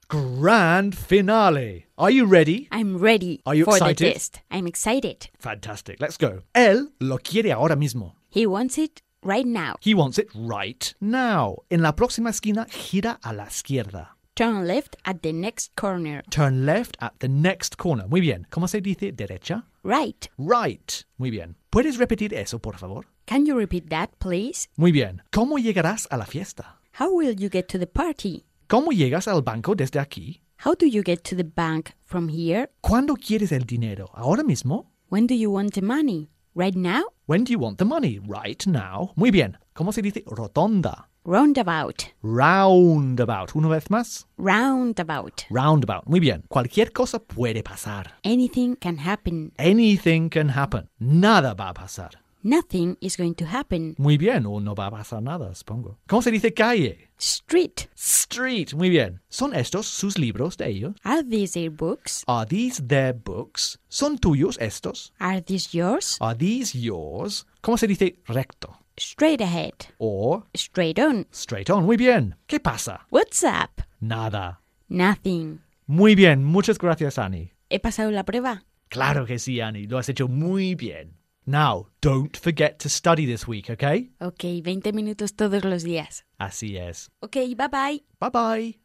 Grand finale. Are you ready? I'm ready Are you for excited? the test. I'm excited. Fantastic. Let's go. Él lo quiere ahora mismo. He wants it right now. He wants it right now. En la próxima esquina, gira a la izquierda. Turn left at the next corner. Turn left at the next corner. Muy bien. ¿Cómo se dice derecha? Right. Right. Muy bien. ¿Puedes repetir eso, por favor? Can you repeat that, please? Muy bien. ¿Cómo llegarás a la fiesta? How will you get to the party? ¿Cómo llegas al banco desde aquí? How do you get to the bank from here? ¿Cuándo quieres el dinero? ¿Ahora mismo? When do you want the money? Right now? When do you want the money? Right now. Muy bien. ¿Cómo se dice rotonda? Roundabout. Roundabout. Una vez más. Roundabout. Roundabout. Muy bien. Cualquier cosa puede pasar. Anything can happen. Anything can happen. Nada va a pasar. Nothing is going to happen. Muy bien. O no va a pasar nada, supongo. ¿Cómo se dice calle? Street. Street. Muy bien. ¿Son estos sus libros de ellos? Are these their books? Are these their books? ¿Son tuyos estos? Are these yours? Are these yours? ¿Cómo se dice recto? Straight ahead. O Straight on. straight on. Muy bien. ¿Qué pasa? What's up? Nada. Nothing. Muy bien. Muchas gracias, Annie. ¿He pasado la prueba? Claro que sí, Annie. Lo has hecho muy bien. Now, don't forget to study this week, okay? Ok, 20 minutos todos los días. Así es. Ok, bye bye. Bye bye.